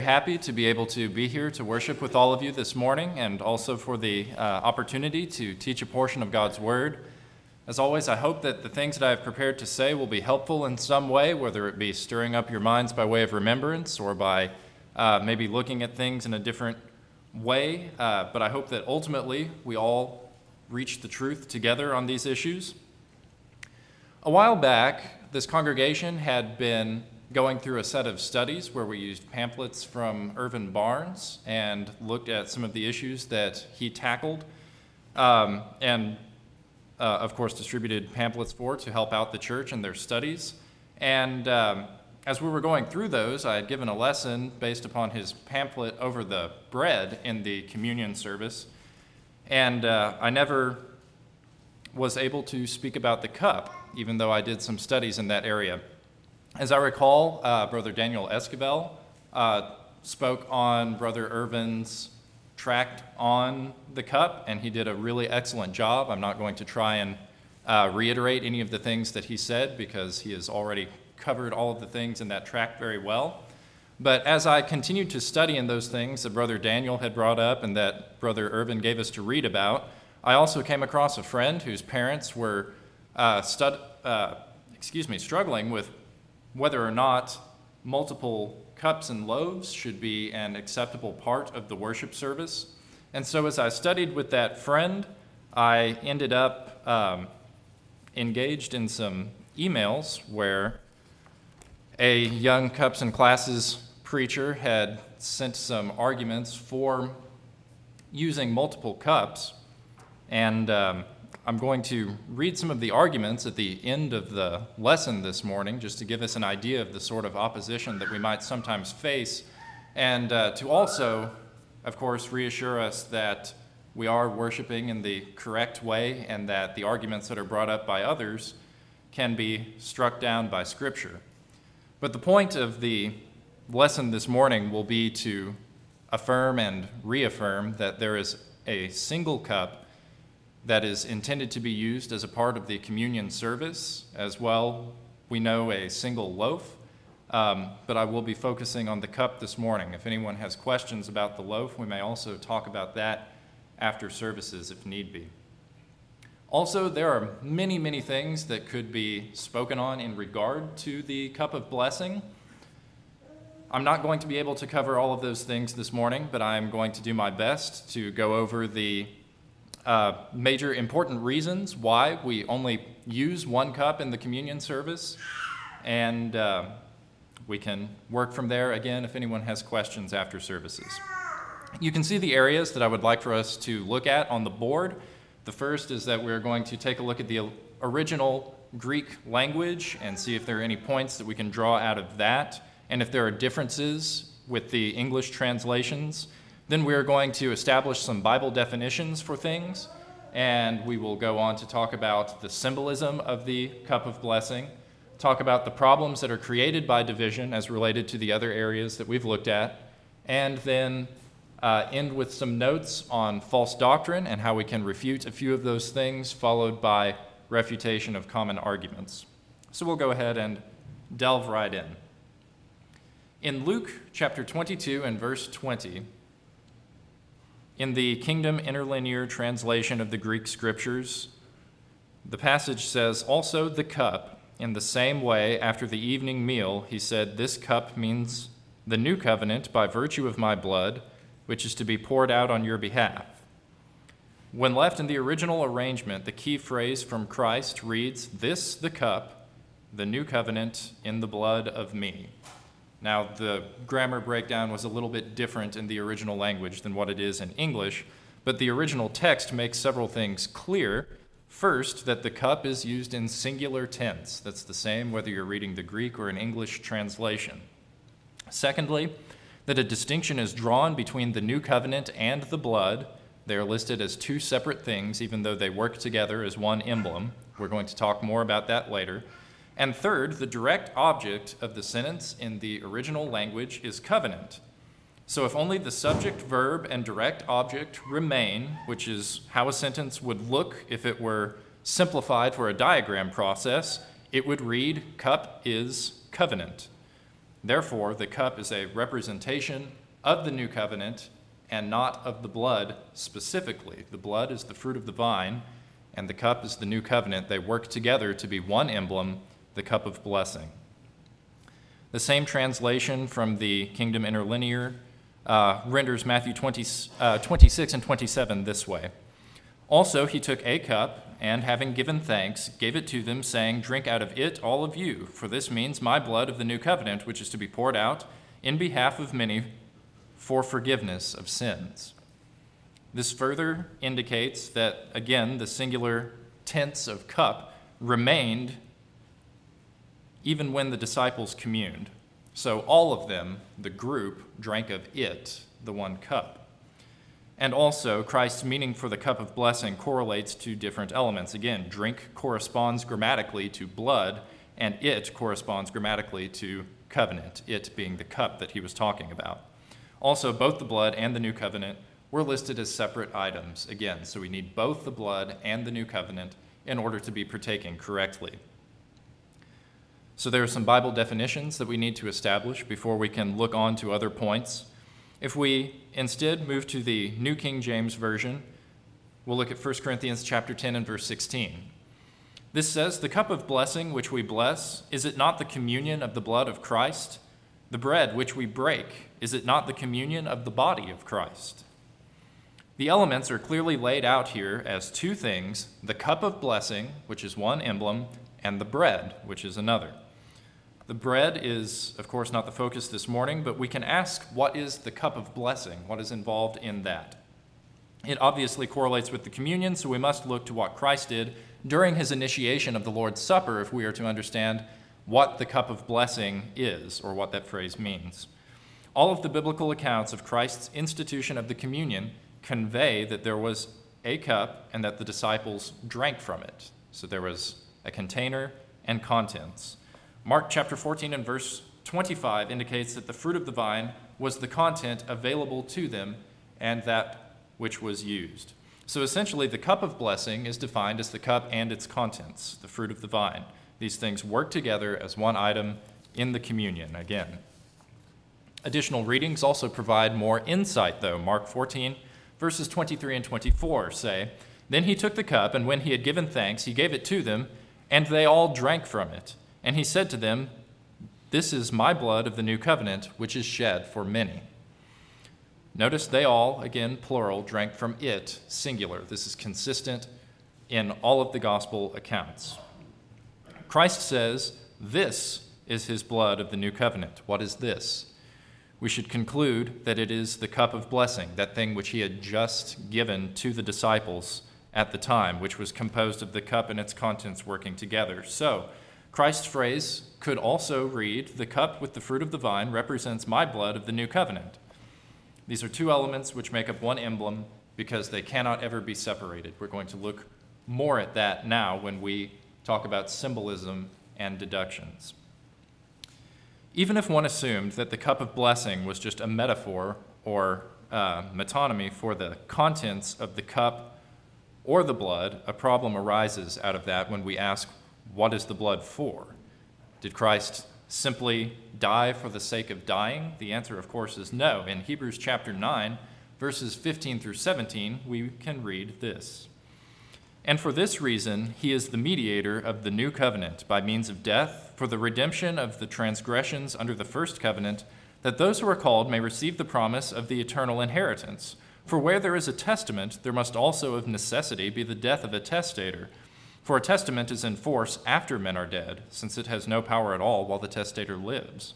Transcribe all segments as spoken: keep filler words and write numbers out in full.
Happy to be able to be here to worship with all of you this morning, and also for the uh, opportunity to teach a portion of God's Word. As always, I hope that the things that I have prepared to say will be helpful in some way, whether it be stirring up your minds by way of remembrance or by uh, maybe looking at things in a different way. Uh, but I hope that ultimately we all reach the truth together on these issues. A while back, this congregation had been going through a set of studies where we used pamphlets from Irvin Barnes and looked at some of the issues that he tackled, um, and uh, of course distributed pamphlets for to help out the church in their studies. And um, as we were going through those, I had given a lesson based upon his pamphlet over the bread in the communion service, and uh, I never was able to speak about the cup, even though I did some studies in that area. As I recall, uh, Brother Daniel Esquivel uh, spoke on Brother Irvin's tract on the cup, and he did a really excellent job. I'm not going to try and uh, reiterate any of the things that he said because he has already covered all of the things in that tract very well. But as I continued to study in those things that Brother Daniel had brought up and that Brother Irvin gave us to read about, I also came across a friend whose parents were uh, stud- uh, excuse me, struggling with whether or not multiple cups and loaves should be an acceptable part of the worship service. And so as I studied with that friend, I ended up um, engaged in some emails where a young Cups and Classes preacher had sent some arguments for using multiple cups. And um, I'm going to read some of the arguments at the end of the lesson this morning, just to give us an idea of the sort of opposition that we might sometimes face, and uh, to also, of course, reassure us that we are worshiping in the correct way and that the arguments that are brought up by others can be struck down by Scripture. But the point of the lesson this morning will be to affirm and reaffirm that there is a single cup that is intended to be used as a part of the communion service. As well, we know a single loaf, um, but I will be focusing on the cup this morning. If anyone has questions about the loaf, we may also talk about that after services if need be. Also, there are many, many things that could be spoken on in regard to the cup of blessing. I'm not going to be able to cover all of those things this morning, but I'm going to do my best to go over the Uh, major important reasons why we only use one cup in the communion service, and uh, we can work from there again if anyone has questions after services. You can see the areas that I would like for us to look at on the board. The first is that we're going to take a look at the original Greek language and see if there are any points that we can draw out of that, and if there are differences with the English translations. Then we're going to establish some Bible definitions for things, and we will go on to talk about the symbolism of the cup of blessing, talk about the problems that are created by division as related to the other areas that we've looked at, and then uh, end with some notes on false doctrine and how we can refute a few of those things, followed by refutation of common arguments. So we'll go ahead and delve right in. In Luke chapter twenty-two and verse twenty, in the Kingdom Interlinear translation of the Greek Scriptures, the passage says, "Also the cup, in the same way after the evening meal, he said, 'This cup means the new covenant by virtue of my blood, which is to be poured out on your behalf.'" When left in the original arrangement, the key phrase from Christ reads, "This, the cup, the new covenant in the blood of me." Now, the grammar breakdown was a little bit different in the original language than what it is in English, but the original text makes several things clear. First, that the cup is used in singular tense. That's the same whether you're reading the Greek or an English translation. Secondly, that a distinction is drawn between the new covenant and the blood. They are listed as two separate things, even though they work together as one emblem. We're going to talk more about that later. And third, the direct object of the sentence in the original language is covenant. So if only the subject, verb, and direct object remain, which is how a sentence would look if it were simplified for a diagram process, it would read, "Cup is covenant." Therefore, the cup is a representation of the new covenant and not of the blood specifically. The blood is the fruit of the vine, and the cup is the new covenant. They work together to be one emblem, the cup of blessing. The same translation from the Kingdom Interlinear uh, renders Matthew twenty, uh, twenty-six and twenty-seven this way. Also, he took a cup, and having given thanks, gave it to them, saying, "Drink out of it, all of you, for this means my blood of the new covenant, which is to be poured out in behalf of many for forgiveness of sins." This further indicates that, again, the singular tense of cup remained even when the disciples communed. So all of them, the group, drank of it, the one cup. And also, Christ's meaning for the cup of blessing correlates to different elements. Again, drink corresponds grammatically to blood, and it corresponds grammatically to covenant, it being the cup that he was talking about. Also, both the blood and the new covenant were listed as separate items, again, so we need both the blood and the new covenant in order to be partaking correctly. So there are some Bible definitions that we need to establish before we can look on to other points. If we instead move to the New King James Version, we'll look at First Corinthians chapter ten and verse sixteen. This says, "The cup of blessing which we bless, is it not the communion of the blood of Christ? The bread which we break, is it not the communion of the body of Christ?" The elements are clearly laid out here as two things: the cup of blessing, which is one emblem, and the bread, which is another. The bread is, of course, not the focus this morning, but we can ask, what is the cup of blessing? What is involved in that? It obviously correlates with the communion, so we must look to what Christ did during his initiation of the Lord's Supper if we are to understand what the cup of blessing is, or what that phrase means. All of the biblical accounts of Christ's institution of the communion convey that there was a cup and that the disciples drank from it. So there was a container and contents. Mark chapter fourteen and verse twenty-five indicates that the fruit of the vine was the content available to them and that which was used. So essentially, the cup of blessing is defined as the cup and its contents, the fruit of the vine. These things work together as one item in the communion, again. Additional readings also provide more insight, though. Mark fourteen, verses twenty-three and twenty-four say, "Then he took the cup, and when he had given thanks, he gave it to them, and they all drank from it. And he said to them, 'This is my blood of the new covenant, which is shed for many.'" Notice they all, again, plural, drank from it, singular. This is consistent in all of the gospel accounts. Christ says, "This is his blood of the new covenant." What is this? We should conclude that it is the cup of blessing, that thing which he had just given to the disciples at the time, which was composed of the cup and its contents working together. So, Christ's phrase could also read, "The cup with the fruit of the vine represents my blood of the new covenant." These are two elements which make up one emblem because they cannot ever be separated. We're going to look more at that now when we talk about symbolism and deductions. Even if one assumed that the cup of blessing was just a metaphor or uh, metonymy for the contents of the cup or the blood, a problem arises out of that when we ask, what is the blood for? Did Christ simply die for the sake of dying? The answer, of course, is no. In Hebrews chapter nine, verses fifteen through seventeen, we can read this. "And for this reason, he is the mediator of the new covenant by means of death for the redemption of the transgressions under the first covenant, that those who are called may receive the promise of the eternal inheritance. For where there is a testament, there must also of necessity be the death of a testator. For a testament is in force after men are dead, since it has no power at all while the testator lives."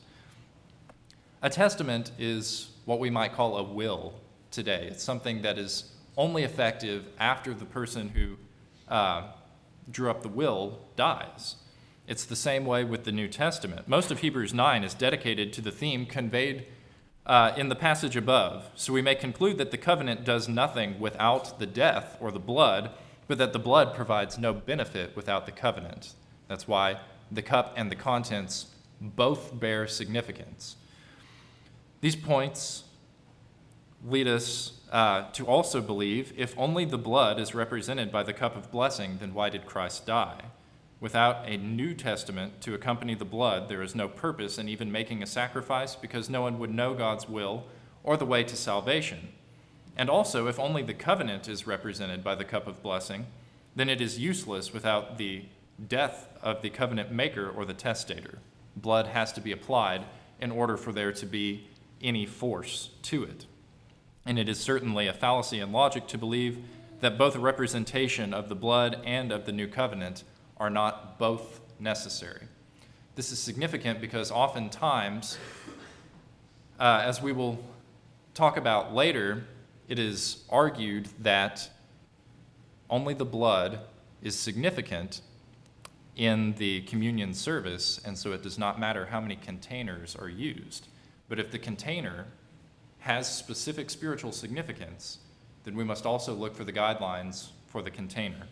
A testament is what we might call a will today. It's something that is only effective after the person who uh, drew up the will dies. It's the same way with the New Testament. Most of Hebrews nine is dedicated to the theme conveyed uh, in the passage above. So we may conclude that the covenant does nothing without the death or the blood, but that the blood provides no benefit without the covenant. That's why the cup and the contents both bear significance. These points lead us uh, to also believe if only the blood is represented by the cup of blessing, then why did Christ die? Without a New Testament to accompany the blood, there is no purpose in even making a sacrifice because no one would know God's will or the way to salvation. And also, if only the covenant is represented by the cup of blessing, then it is useless without the death of the covenant maker or the testator. Blood has to be applied in order for there to be any force to it. And it is certainly a fallacy in logic to believe that both a representation of the blood and of the new covenant are not both necessary. This is significant because oftentimes, uh, as we will talk about later, it is argued that only the blood is significant in the communion service, and so it does not matter how many containers are used. But if the container has specific spiritual significance, then we must also look for the guidelines for the container.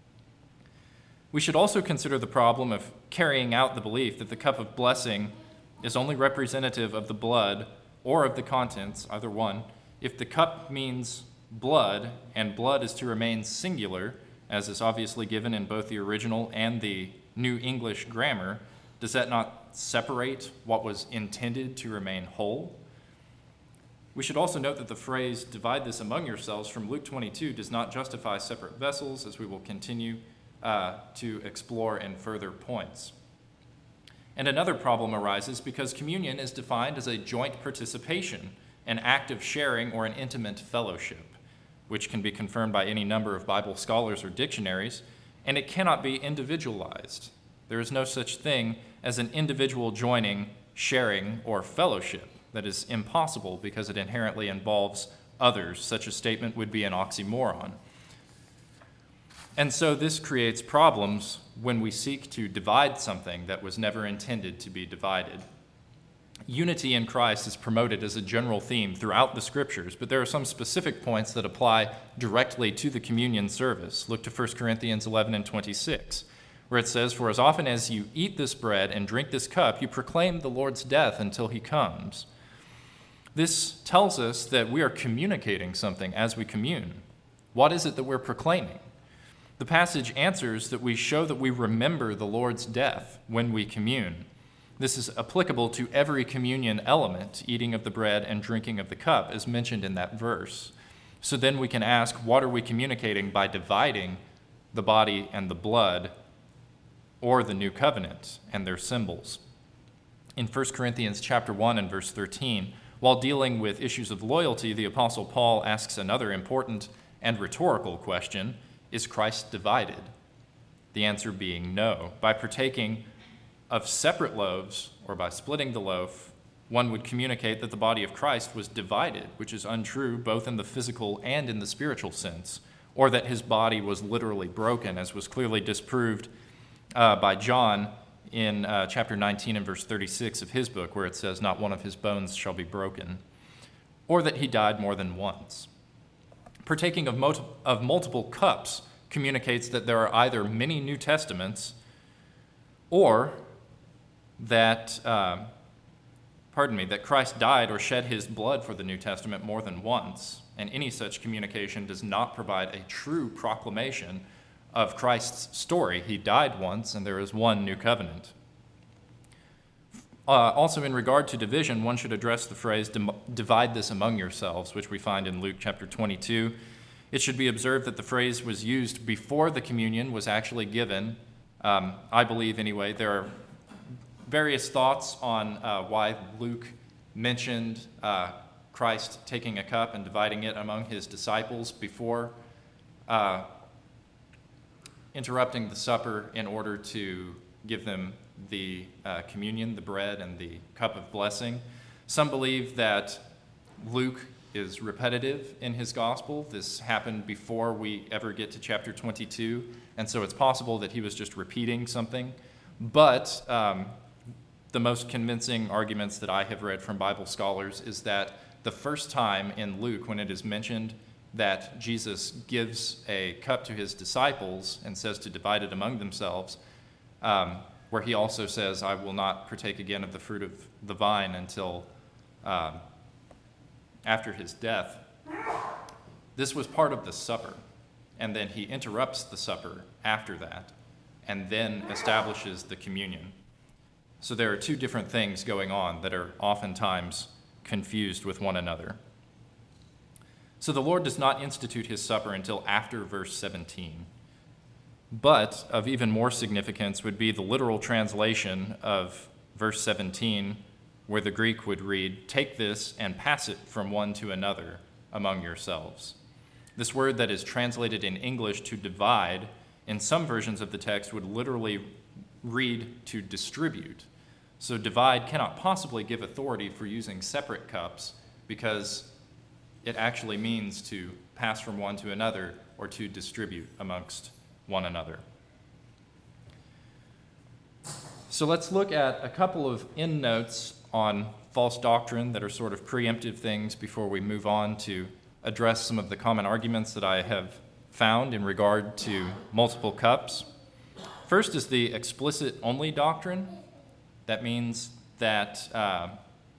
We should also consider the problem of carrying out the belief that the cup of blessing is only representative of the blood or of the contents, either one. If the cup means blood, and blood is to remain singular, as is obviously given in both the original and the New English grammar, does that not separate what was intended to remain whole? We should also note that the phrase, divide this among yourselves, from Luke twenty-two does not justify separate vessels, as we will continue uh, to explore in further points. And another problem arises because communion is defined as a joint participation, an act of sharing, or an intimate fellowship, which can be confirmed by any number of Bible scholars or dictionaries, and it cannot be individualized. There is no such thing as an individual joining, sharing, or fellowship. That is impossible because it inherently involves others. Such a statement would be an oxymoron. And so this creates problems when we seek to divide something that was never intended to be divided. Unity in Christ is promoted as a general theme throughout the Scriptures, but there are some specific points that apply directly to the communion service. Look to First Corinthians eleven and twenty-six, where it says, "For as often as you eat this bread and drink this cup, you proclaim the Lord's death until he comes." This tells us that we are communicating something as we commune. What is it that we're proclaiming? The passage answers that we show that we remember the Lord's death when we commune. This is applicable to every communion element, eating of the bread and drinking of the cup, as mentioned in that verse. So then we can ask, what are we communicating by dividing the body and the blood, or the new covenant and their symbols? In First Corinthians chapter one and verse thirteen, while dealing with issues of loyalty, the Apostle Paul asks another important and rhetorical question: is Christ divided? The answer being no. By partaking of separate loaves, or by splitting the loaf, one would communicate that the body of Christ was divided, which is untrue both in the physical and in the spiritual sense, or that his body was literally broken, as was clearly disproved uh, by John in uh, chapter nineteen and verse thirty-six of his book, where it says, "Not one of his bones shall be broken," or that he died more than once. Partaking of, mot- of multiple cups communicates that there are either many New Testaments, or that, uh, pardon me, that Christ died or shed his blood for the New Testament more than once, and any such communication does not provide a true proclamation of Christ's story. He died once, and there is one new covenant. Uh, also, in regard to division, one should address the phrase, divide this among yourselves, which we find in Luke chapter twenty-two. It should be observed that the phrase was used before the communion was actually given. Um, I believe, anyway, there are various thoughts on uh, why Luke mentioned uh, Christ taking a cup and dividing it among his disciples before uh, interrupting the supper in order to give them the uh, communion, the bread, and the cup of blessing. Some believe that Luke is repetitive in his gospel. This happened before we ever get to chapter twenty-two, and so it's possible that he was just repeating something. But um, the most convincing arguments that I have read from Bible scholars is that the first time in Luke when it is mentioned that Jesus gives a cup to his disciples and says to divide it among themselves, um, where he also says, "I will not partake again of the fruit of the vine until uh, after his death." This was part of the supper, and then he interrupts the supper after that and then establishes the communion. So there are two different things going on that are oftentimes confused with one another. So the Lord does not institute his supper until after verse seventeen. But of even more significance would be the literal translation of verse seventeen, where the Greek would read, "Take this and pass it from one to another among yourselves." This word that is translated in English to divide, in some versions of the text would literally read to distribute. So divide cannot possibly give authority for using separate cups, because it actually means to pass from one to another or to distribute amongst one another. So let's look at a couple of endnotes on false doctrine that are sort of preemptive things before we move on to address some of the common arguments that I have found in regard to multiple cups. First is the explicit only doctrine. That means that uh,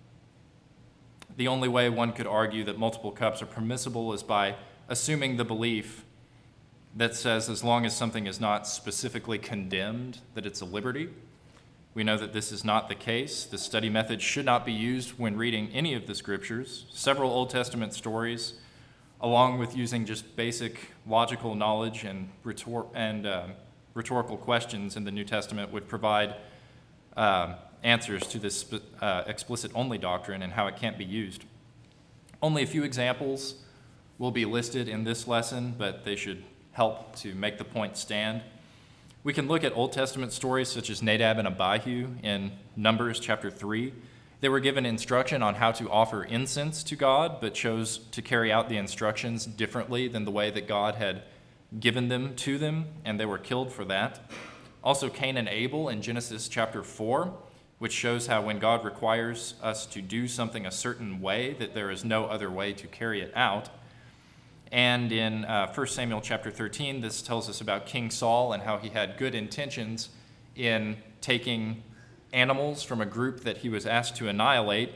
the only way one could argue that multiple cups are permissible is by assuming the belief that says as long as something is not specifically condemned, that it's a liberty. We know that this is not the case. The study method should not be used when reading any of the scriptures. Several Old Testament stories, along with using just basic logical knowledge and, rhetor- and uh, rhetorical questions in the New Testament, would provide uh, answers to this uh, explicit-only doctrine and how it can't be used. Only a few examples will be listed in this lesson, but they should help to make the point stand. We can look at Old Testament stories such as Nadab and Abihu in Numbers chapter three. They were given instruction on how to offer incense to God, but chose to carry out the instructions differently than the way that God had given them to them, and they were killed for that. Also, Cain and Abel in Genesis chapter four, which shows how when God requires us to do something a certain way, that there is no other way to carry it out. And in uh, First Samuel chapter thirteen, this tells us about King Saul and how he had good intentions in taking animals from a group that he was asked to annihilate,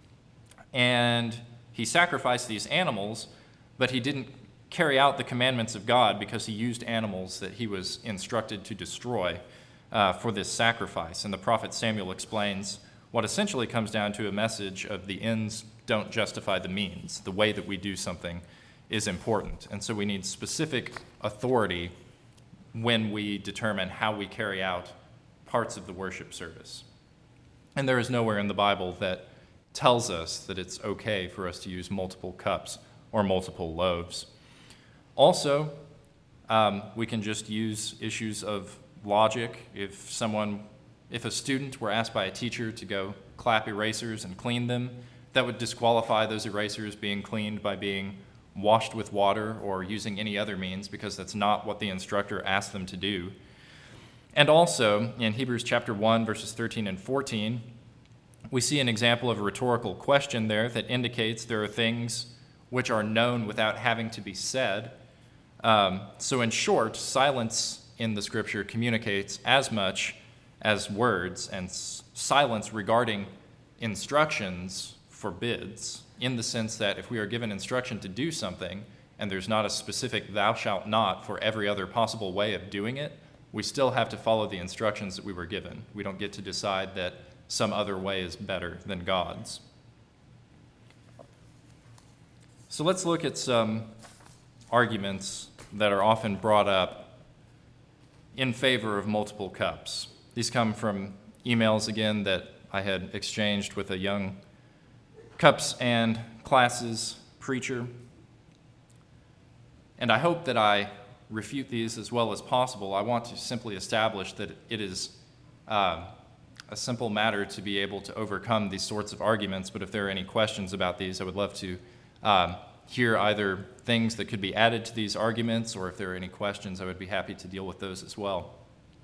and he sacrificed these animals, but he didn't carry out the commandments of God because he used animals that he was instructed to destroy uh, for this sacrifice. And the prophet Samuel explains what essentially comes down to a message of the ends don't justify the means. The way that we do something is important, and so we need specific authority when we determine how we carry out parts of the worship service. And there is nowhere in the Bible that tells us that it's okay for us to use multiple cups or multiple loaves. Also, um, we can just use issues of logic. If someone, if a student were asked by a teacher to go clap erasers and clean them, that would disqualify those erasers being cleaned by being washed with water or using any other means, because that's not what the instructor asked them to do. And also, in Hebrews chapter one, verses thirteen and fourteen, we see an example of a rhetorical question there that indicates there are things which are known without having to be said. Um, so in short, silence in the scripture communicates as much as words, and s- silence regarding instructions forbids, in the sense that if we are given instruction to do something and there's not a specific thou shalt not for every other possible way of doing it, we still have to follow the instructions that we were given. We don't get to decide that some other way is better than God's. So let's look at some arguments that are often brought up in favor of multiple cups. These come from emails, again, that I had exchanged with a young Cups and Classes preacher. And I hope that I refute these as well as possible. I want to simply establish that it is uh, a simple matter to be able to overcome these sorts of arguments, but if there are any questions about these, I would love to um, hear either things that could be added to these arguments, or if there are any questions, I would be happy to deal with those as well.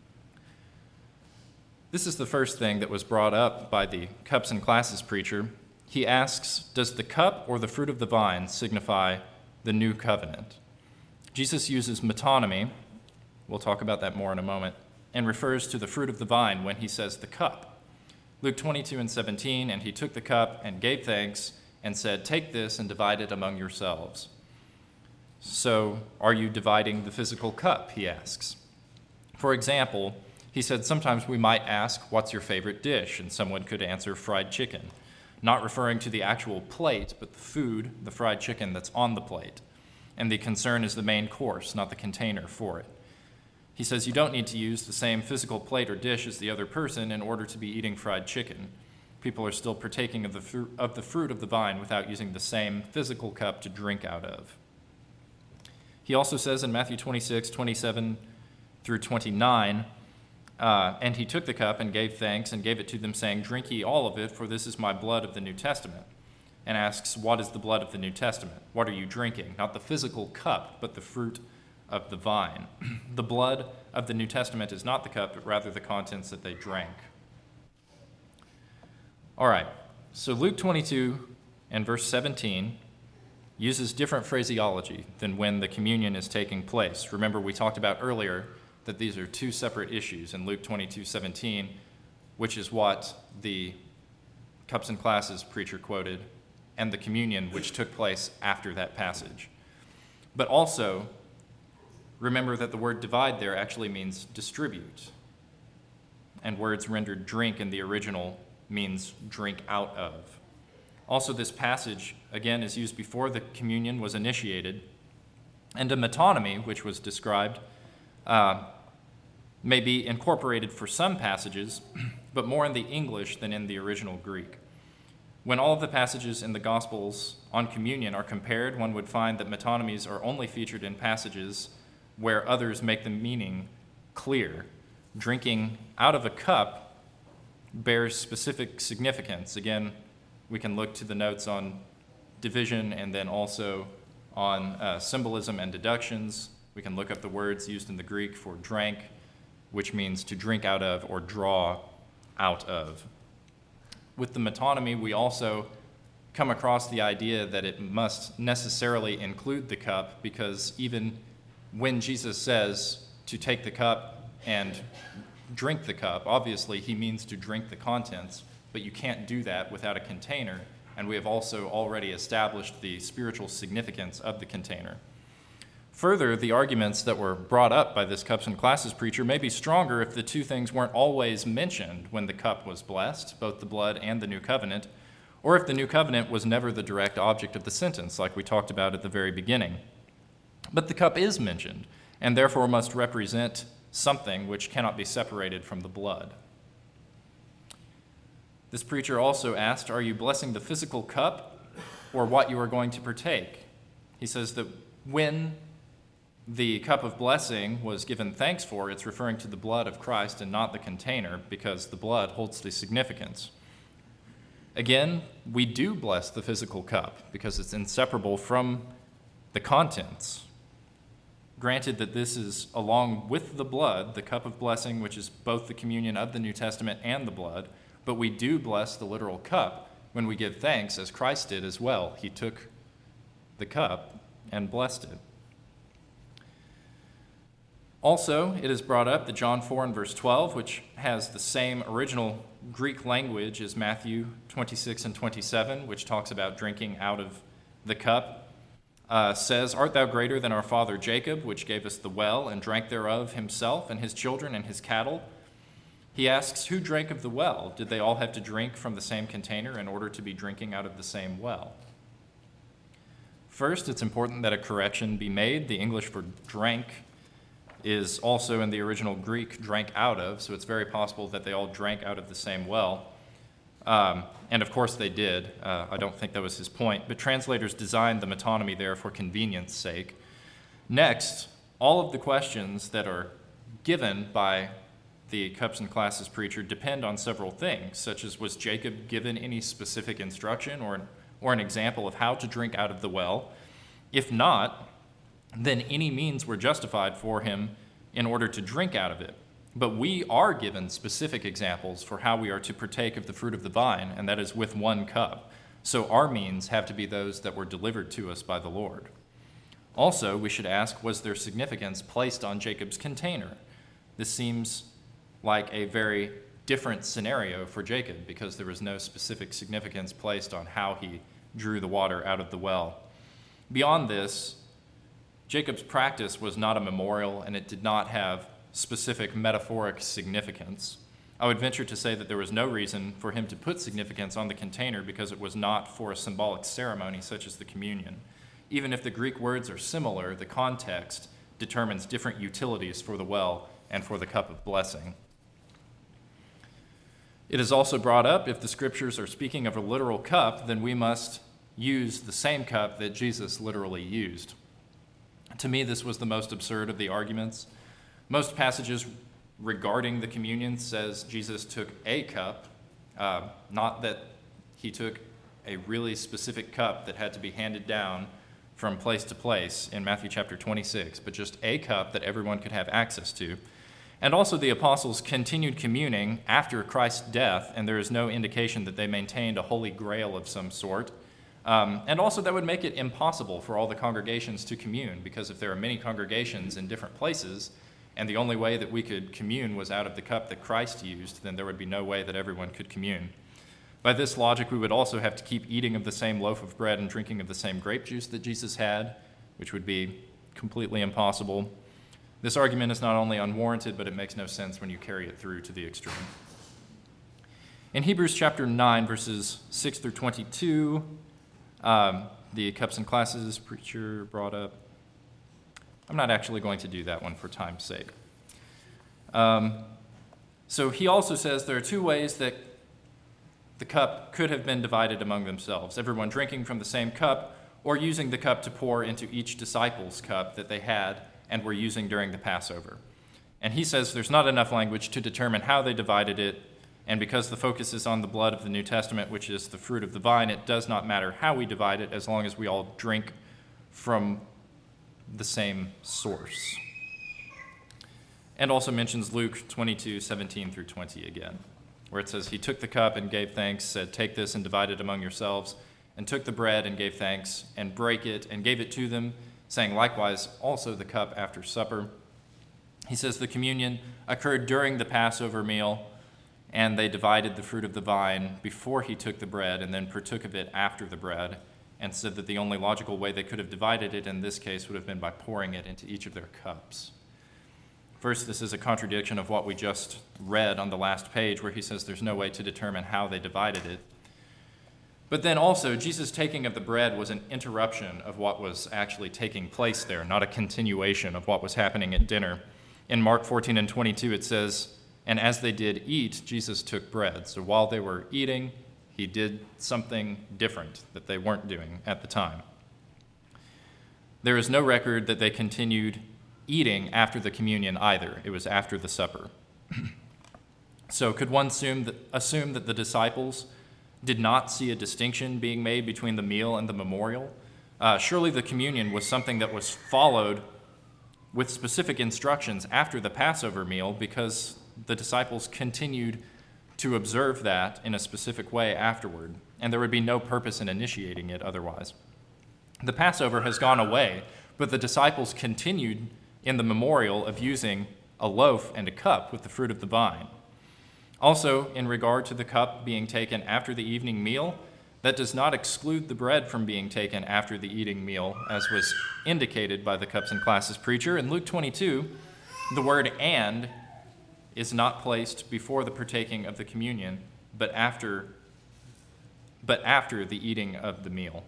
This is the first thing that was brought up by the Cups and Classes preacher. He asks, does the cup or the fruit of the vine signify the new covenant? Jesus uses metonymy, we'll talk about that more in a moment, and refers to the fruit of the vine when he says the cup. Luke twenty-two and seventeen, and he took the cup and gave thanks and said, take this and divide it among yourselves. So, are you dividing the physical cup, he asks. For example, he said sometimes we might ask, "What's your favorite dish?" And someone could answer, "Fried chicken," not referring to the actual plate, but the food, the fried chicken that's on the plate. And the concern is the main course, not the container for it. He says you don't need to use the same physical plate or dish as the other person in order to be eating fried chicken. People are still partaking of the, fru- of the fruit of the vine without using the same physical cup to drink out of. He also says in Matthew twenty-six, twenty-seven through twenty-nine, uh, and he took the cup and gave thanks and gave it to them, saying, "Drink ye all of it, for this is my blood of the New Testament." And asks, "What is the blood of the New Testament? What are you drinking?" Not the physical cup, but the fruit of the vine. The blood of the New Testament is not the cup, but rather the contents that they drank. All right, so Luke twenty-two and verse seventeen uses different phraseology than when the communion is taking place. Remember, we talked about earlier that these are two separate issues in Luke twenty-two seventeen, which is what the Cups and Classes preacher quoted, and the communion, which took place after that passage. But also, remember that the word divide there actually means distribute, and words rendered drink in the original means drink out of. Also, this passage, again, is used before the communion was initiated, and a metonymy, which was described, uh, may be incorporated for some passages, but more in the English than in the original Greek. When all of the passages in the Gospels on communion are compared, one would find that metonymies are only featured in passages where others make the meaning clear. Drinking out of a cup bears specific significance. Again, we can look to the notes on division and then also on uh, symbolism and deductions. We can look up the words used in the Greek for drank, which means to drink out of or draw out of. With the metonymy, we also come across the idea that it must necessarily include the cup, because even when Jesus says to take the cup and drink the cup, obviously he means to drink the contents, but you can't do that without a container, and we have also already established the spiritual significance of the container. Further, the arguments that were brought up by this Cups and Classes preacher may be stronger if the two things weren't always mentioned when the cup was blessed, both the blood and the new covenant, or if the new covenant was never the direct object of the sentence, like we talked about at the very beginning. But the cup is mentioned, and therefore must represent something which cannot be separated from the blood. This preacher also asked, "Are you blessing the physical cup or what you are going to partake?" He says that when the cup of blessing was given thanks for, it's referring to the blood of Christ and not the container, because the blood holds the significance. Again, we do bless the physical cup because it's inseparable from the contents. Granted that this is along with the blood, the cup of blessing, which is both the communion of the New Testament and the blood, but we do bless the literal cup when we give thanks, as Christ did as well. He took the cup and blessed it. Also, it is brought up that John four and verse twelve, which has the same original Greek language as Matthew twenty-six and twenty-seven, which talks about drinking out of the cup, Uh, says, "Art thou greater than our father Jacob, which gave us the well, and drank thereof himself, and his children, and his cattle?" He asks, who drank of the well? Did they all have to drink from the same container in order to be drinking out of the same well? First, it's important that a correction be made. The English for drank is also in the original Greek drank out of, so it's very possible that they all drank out of the same well. Um, and of course they did. Uh, I don't think that was his point, but translators designed the metonymy there for convenience sake. Next, all of the questions that are given by the Cups and Classes preacher depend on several things, such as, was Jacob given any specific instruction or an, or an example of how to drink out of the well? If not, then any means were justified for him in order to drink out of it. But we are given specific examples for how we are to partake of the fruit of the vine, and that is with one cup. So our means have to be those that were delivered to us by the Lord. Also, we should ask, was there significance placed on Jacob's container? This seems like a very different scenario for Jacob, because there was no specific significance placed on how he drew the water out of the well. Beyond this, Jacob's practice was not a memorial, and it did not have specific metaphoric significance. I would venture to say that there was no reason for him to put significance on the container because it was not for a symbolic ceremony such as the communion. Even if the Greek words are similar, the context determines different utilities for the well and for the cup of blessing. It is also brought up, if the scriptures are speaking of a literal cup, then we must use the same cup that Jesus literally used. To me, this was the most absurd of the arguments. Most passages regarding the communion says Jesus took a cup, uh, not that he took a really specific cup that had to be handed down from place to place in Matthew chapter twenty-six, but just a cup that everyone could have access to. And also the apostles continued communing after Christ's death, and there is no indication that they maintained a holy grail of some sort. Um, and also that would make it impossible for all the congregations to commune, because if there are many congregations in different places, and the only way that we could commune was out of the cup that Christ used, then there would be no way that everyone could commune. By this logic, we would also have to keep eating of the same loaf of bread and drinking of the same grape juice that Jesus had, which would be completely impossible. This argument is not only unwarranted, but it makes no sense when you carry it through to the extreme. In Hebrews chapter nine, verses six through twenty-two, um, the cups and classes preacher brought up. I'm not actually going to do that one for time's sake. Um, so he also says there are two ways that the cup could have been divided among themselves, everyone drinking from the same cup or using the cup to pour into each disciple's cup that they had and were using during the Passover. And he says there's not enough language to determine how they divided it, and because the focus is on the blood of the New Testament, which is the fruit of the vine, it does not matter how we divide it as long as we all drink from the same source. And also mentions Luke twenty-two, seventeen through twenty again, where it says, he took the cup and gave thanks, said, take this and divide it among yourselves, and took the bread and gave thanks, and brake it, and gave it to them, saying likewise also the cup after supper. He says the communion occurred during the Passover meal, and they divided the fruit of the vine before he took the bread and then partook of it after the bread, and said that the only logical way they could have divided it in this case would have been by pouring it into each of their cups. First, this is a contradiction of what we just read on the last page, where he says there's no way to determine how they divided it. But then also, Jesus' taking of the bread was an interruption of what was actually taking place there, not a continuation of what was happening at dinner. In Mark fourteen and twenty-two, it says, and as they did eat, Jesus took bread. So while they were eating, he did something different that they weren't doing at the time. There is no record that they continued eating after the communion either. It was after the supper. So could one assume that, assume that the disciples did not see a distinction being made between the meal and the memorial? Uh, surely the communion was something that was followed with specific instructions after the Passover meal, because the disciples continued to observe that in a specific way afterward, and there would be no purpose in initiating it otherwise. The Passover has gone away, but the disciples continued in the memorial of using a loaf and a cup with the fruit of the vine. Also, in regard to the cup being taken after the evening meal, that does not exclude the bread from being taken after the eating meal, as was indicated by the cups and classes preacher. In Luke twenty-two, the word and is not placed before the partaking of the communion, but after, but after the eating of the meal,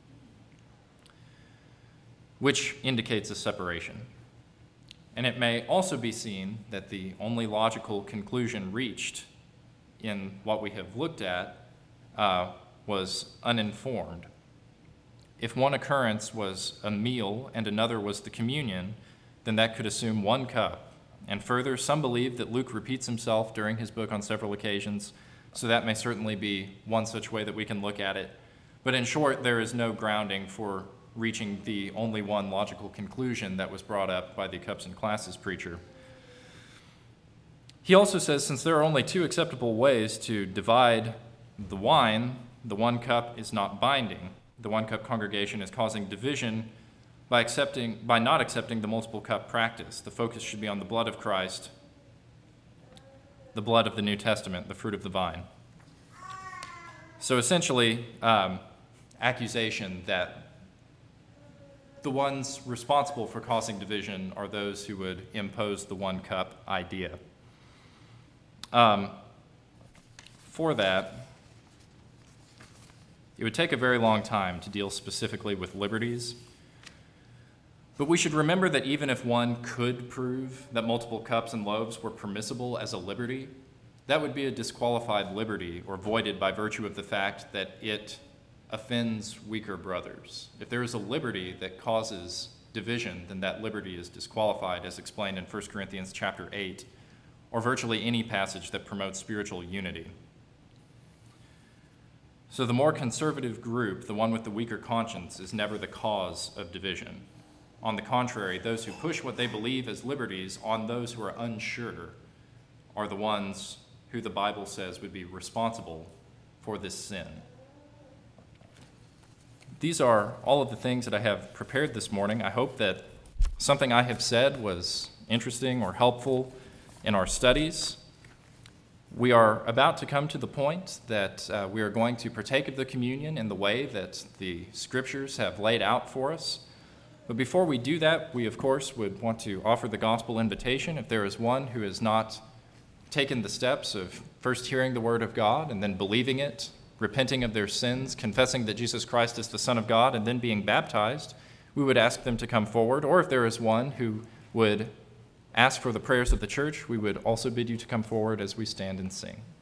which indicates a separation. And it may also be seen that the only logical conclusion reached in what we have looked at uh, was uninformed. If one occurrence was a meal and another was the communion, then that could assume one cup. And further, some believe that Luke repeats himself during his book on several occasions, so that may certainly be one such way that we can look at it. But in short, there is no grounding for reaching the only one logical conclusion that was brought up by the cups and classes preacher. He also says, since there are only two acceptable ways to divide the wine, the one cup is not binding. The one cup congregation is causing division by accepting, by not accepting the multiple cup practice. The focus should be on the blood of Christ, the blood of the New Testament, the fruit of the vine. So essentially, um, accusation that the ones responsible for causing division are those who would impose the one cup idea. Um, for that, it would take a very long time to deal specifically with liberties. But we should remember that even if one could prove that multiple cups and loaves were permissible as a liberty, that would be a disqualified liberty or voided by virtue of the fact that it offends weaker brothers. If there is a liberty that causes division, then that liberty is disqualified, as explained in First Corinthians chapter eight, or virtually any passage that promotes spiritual unity. So the more conservative group, the one with the weaker conscience, is never the cause of division. On the contrary, those who push what they believe as liberties on those who are unsure are the ones who the Bible says would be responsible for this sin. These are all of the things that I have prepared this morning. I hope that something I have said was interesting or helpful in our studies. We are about to come to the point that uh, we are going to partake of the communion in the way that the scriptures have laid out for us. But before we do that, we of course would want to offer the gospel invitation. If there is one who has not taken the steps of first hearing the word of God and then believing it, repenting of their sins, confessing that Jesus Christ is the Son of God, and then being baptized, we would ask them to come forward. Or if there is one who would ask for the prayers of the church, we would also bid you to come forward as we stand and sing.